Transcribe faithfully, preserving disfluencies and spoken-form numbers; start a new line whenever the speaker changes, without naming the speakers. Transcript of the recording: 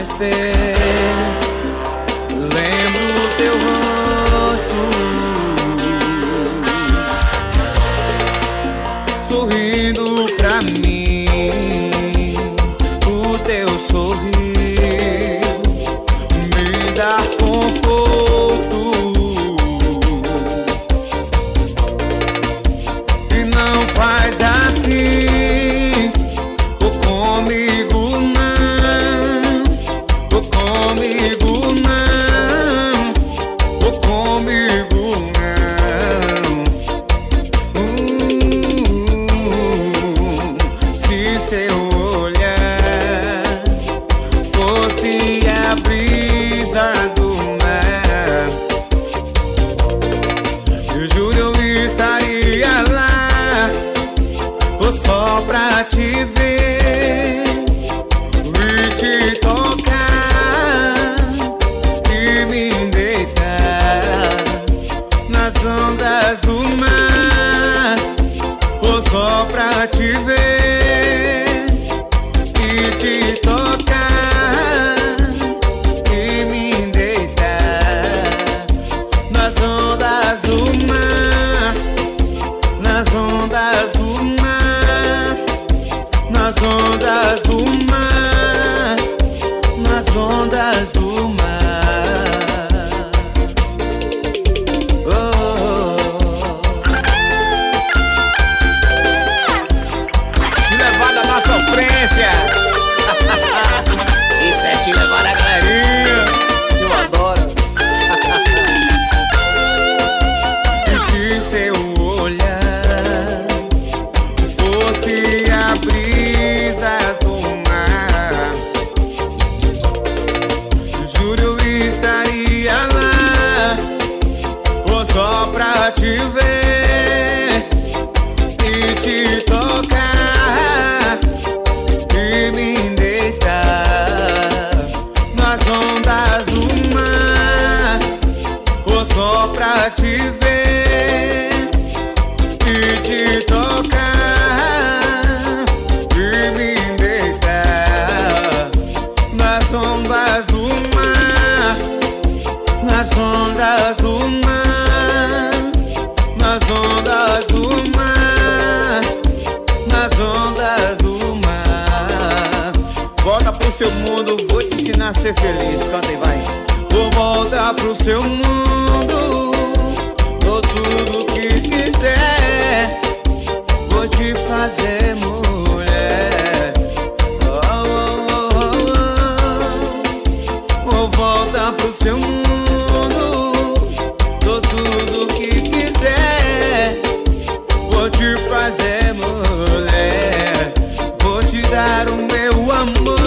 espelho, lembro o teu rosto sorrindo pra mim. O teu sorriso me dá conforto e não faz assim ou comigo não, ou comigo não, ou comigo não. uh, Se seu olhar fosse a brisa do mar, eu juro eu estaria lá, ou só pra te ver e te tocar e me deitar nas ondas do mar, ou só pra te ver e te tocar e me deitar nas ondas do mar, nas ondas do mar, nas ondas do mar, nas ondas do mar. Oh, te levada na sofrência. Isso é te levada, galerinha. Eu adoro. E se seu olhar fosse a brisa do mar, juro eu estaria lá, ou só pra te ver e te tocar e me deitar nas ondas do mar, ou só pra te ver e te tocar e me deitar nas ondas do mar, nas ondas do mar, nas ondas do mar, nas ondas do mar. Volta pro seu mundo, vou te ensinar a ser feliz. Canta e vai. Vou voltar pro seu mundo, dou tudo que quiser, vou te fazer mulher. Oh, oh, oh, oh. Vou voltar pro seu mundo, dou tudo que quiser, vou te fazer mulher, vou te dar o meu amor.